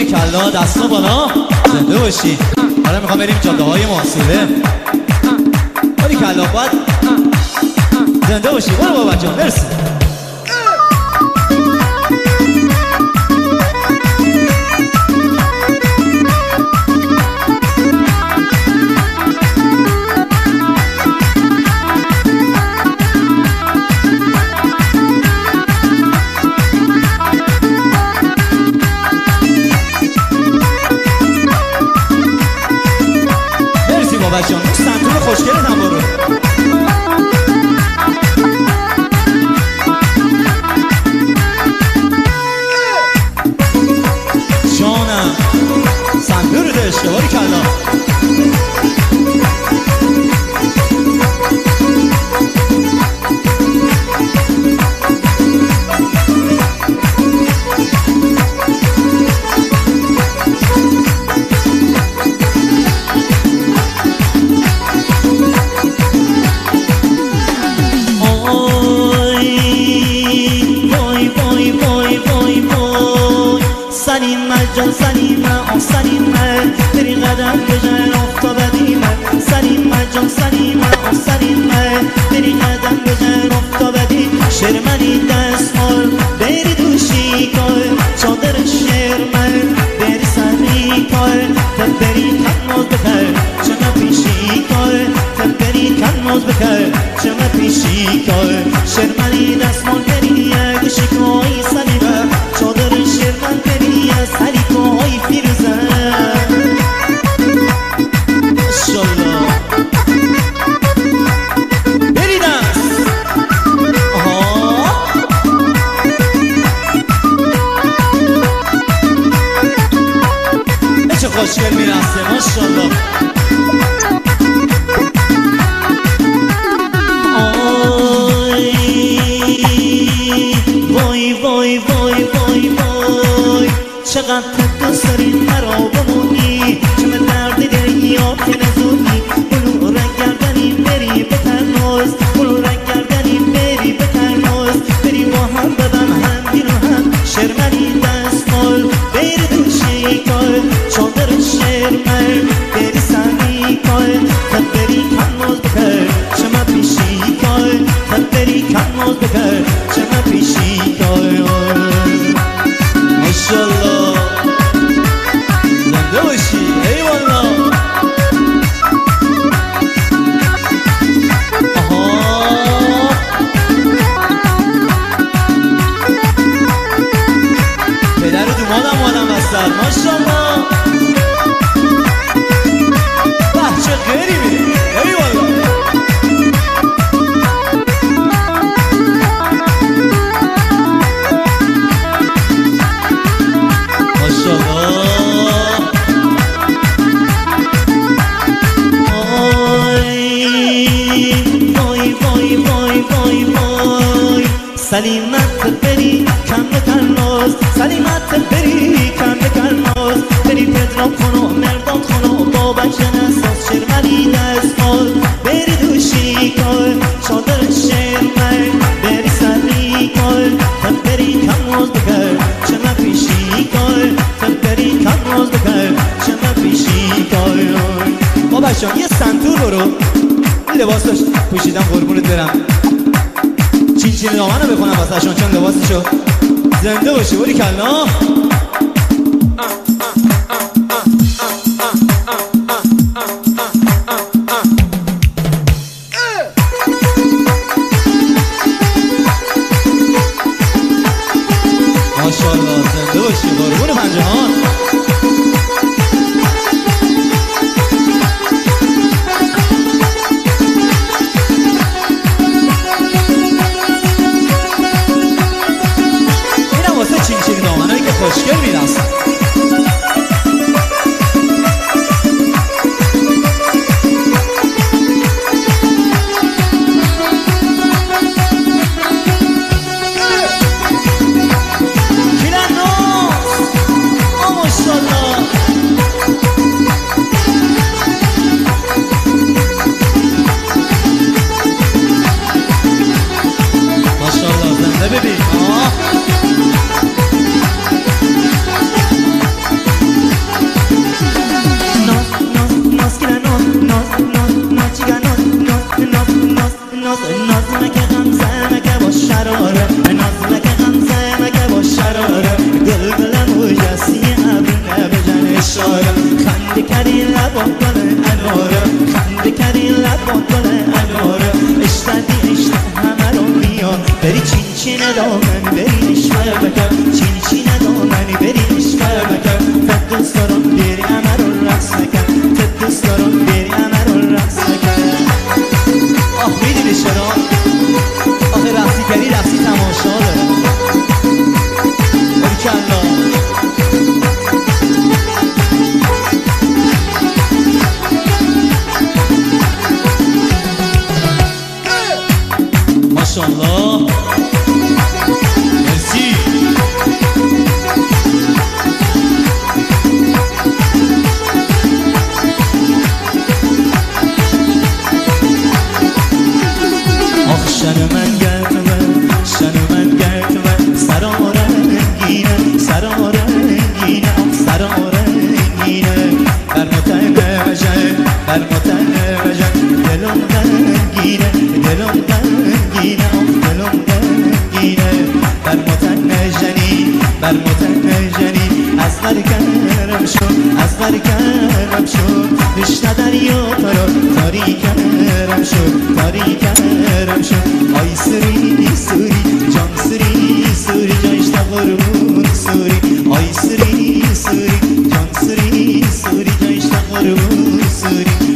باریکلا دستا بالا زنده باشی. حالا میخوام بریم جاده های معاصره. باریکلا باید زنده باشی. برو بابا جان مرسی. بچه‌ها اون سنتور خوشگلت هم برو. جانم سنتور رو داشته باریکلا. سلیمه سلیمه بری قدم بزن آفتاب دیمه. سلیمه جان سلیمه سلیمه بری قدم بزن آفتاب دیم. شرمنی دستمال بری دوشی کار چادر شرمن بری سری کار تن بری کنماز بکر چمه پیشی کار تن بری کنماز بکر چمه پیشی کار. شرمنی دستمال بری دوشی کاری سلیمه چادر شرمن بری سری کاری فیروزه. ماشالله بری دست. چه خوشگل میرسه ماشالله. وای وای وای وای وای چقدر دوست داری مرا بمونی. چمه درد داری یا که نزونی. بلو رنگ گردنی بری به تناز. بلو رنگ گردنی بری به تناز. بری با هم بدن هم دین و هم. شرمنی دستمال بری دوشی کار چادر شرمن بری سری کار تن بری کنماز بکر چمه پیشی کار تن بری کنماز بکر چمه پیشی کار. ماشالله زنده باشی. ای والا پدر و دومادم آدم بستر. ماشالله بچه خیلی میری. ای والا ماشالله. وای وای وای وای وای سلیمت بری کم بکناز. سلیمت بری کم بکناز. بری پدرام خانو مردان خانو با بچه نساز. شرمنی دستمال بری دوشی کار چادر شرمن بری سری کار تن بری کنماز بکر چمه پیشی کار تن بری کنماز بکر چمه پیشی کار. با بچه یه سنتور برو. لباس داشت پوشیدم قربونت برم. چین چین نامنو بکنم واسه چون لباسشو. زنده باشی باریکلا. ماشالله زنده باشی قربون پنجهان. اینم واسه چین چین دامنایی که خوشگل میرسن. تشنه دریا ترا تاریکرم شد تاریکرم شد آی سوری سوری جان سوری سوری جایشتا قربون سوری آی سوری سوری جان سوری سوری جایشتا قربون سوری